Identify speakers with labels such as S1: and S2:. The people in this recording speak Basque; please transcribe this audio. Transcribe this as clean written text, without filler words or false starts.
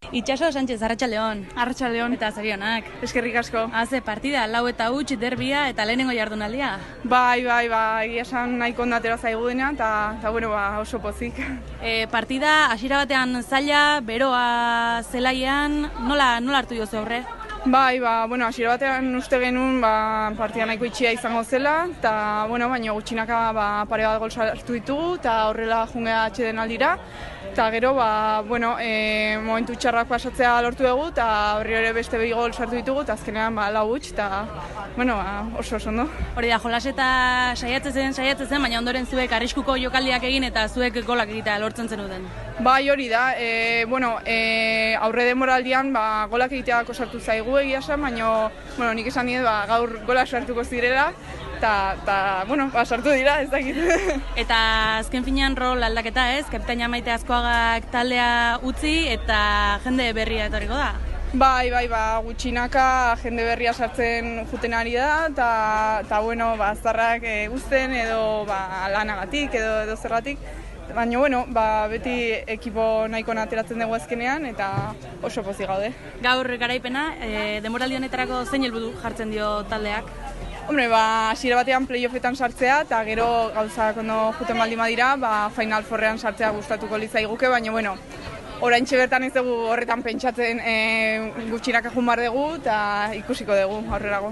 S1: Itxaso Sánchez, Arratsaldeon.
S2: Arratsaldeon.
S1: Eta zorionak.
S2: Eskerrik asko.
S1: Haze partida, 4-huts derbia eta lehenengo jardunaldia.
S2: Bai, egia esan nahiko ondatera zaigu dena, eta bueno, oso pozik.
S1: Partida, hasiera batean zaila, beroa zelaian, nola hartu jozu aurre?
S2: Bai, bueno, hasiera batean uste genuen partida nahiko itxia izango zela, eta bueno, baina gutxinaka pare bat gol sartu ditugu, eta horrela jungea atxeden aldira. Eta gero, bueno, momentu txarrak pasatzea lortu dugu, eta horri ere beste 2 gol sartu ditugu, eta azkenean 4-huts, eta bueno, oso ondo.
S1: Hori da, jolaseta saiatzen zen, baina ondoren zuek arriskuko jokaldiak egin eta zuek golak egitea lortzen zenuten.
S2: Bai, hori da, bueno, aurre denboraldian golak egiteako sartu zaigu egia esan, baina bueno, nik esan nire gaur golak sartuko zirela, eta bueno, sartu dira, ez dakit.
S1: Eta azken finean rol aldaketa ez, kapitaina Maite Azkoagak taldea utzi eta jende berria etorriko da.
S2: Bai, gutxinaka jende berria sartzen juten ari da, eta bueno, aztarrak guzten edo lanagatik edo zergatik. Baina, bueno, beti ekipo nahiko ateratzen dugu azkenean eta oso pozik gaude.
S1: Gaur garaipena, denboraldi honetarako zein helburu jartzen dio taldeak?
S2: Hombre, hasiera batean playoffetan sartzea, eta gero gauzak ondo juten baldin badira, Final Fourrean sartzea gustatuko litzaiguke, baina, bueno, oraintxe bertan ez dugu horretan pentsatzen gutxinaka jun behar dugu, eta ikusiko dugu aurrerago.